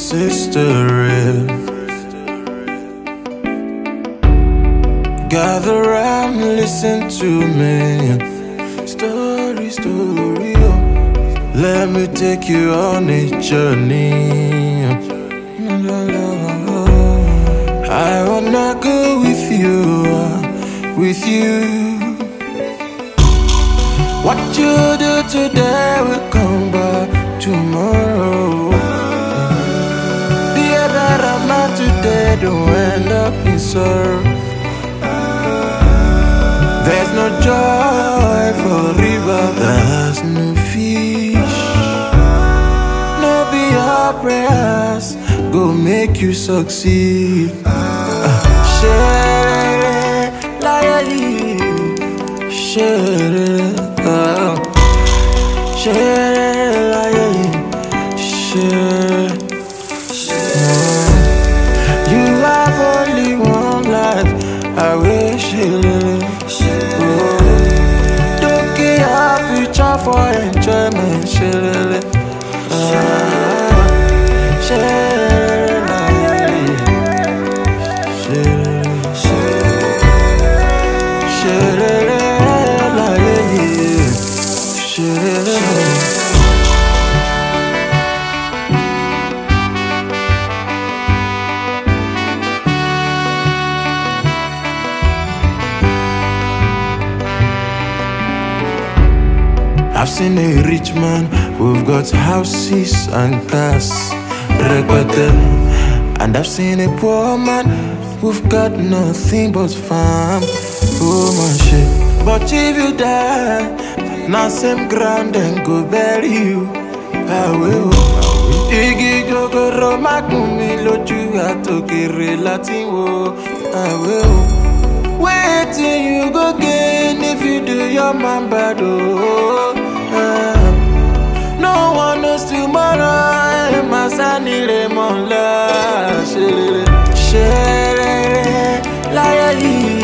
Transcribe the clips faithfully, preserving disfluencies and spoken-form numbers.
this history. Gather round, listen to me. Story, story, oh. Let me take you on a journey. I wanna go with you, with you. What you do today will come back tomorrow. Be a better man today, don't end up in sorrow. There's no joy for river, there's no fish. No be your prayers go make you succeed. Share, like share, share, like share. You have only one life. I wish it. Don't give your future for enjoyment. Share, share, I've seen a rich man who've got houses and cars, and I've seen a poor man who've got nothing but farm. Oh my shit. But if you die, now same ground and go bury you. I will. Igi gogoro makumi loju atokere latiwo. I will. Wait till you go gain if you do your man bad. Oh. No one knows tomorrow. Masani le monla. Share, like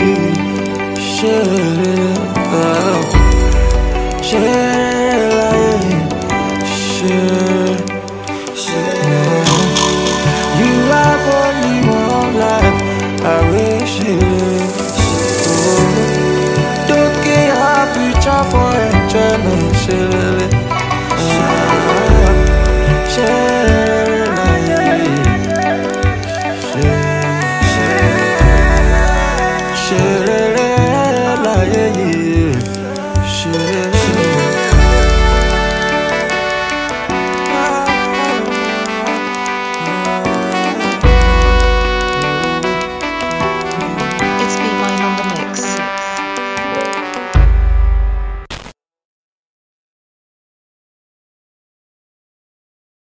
share, share, like share. You have only one life. I wish it. Don't give your future for enjoyment.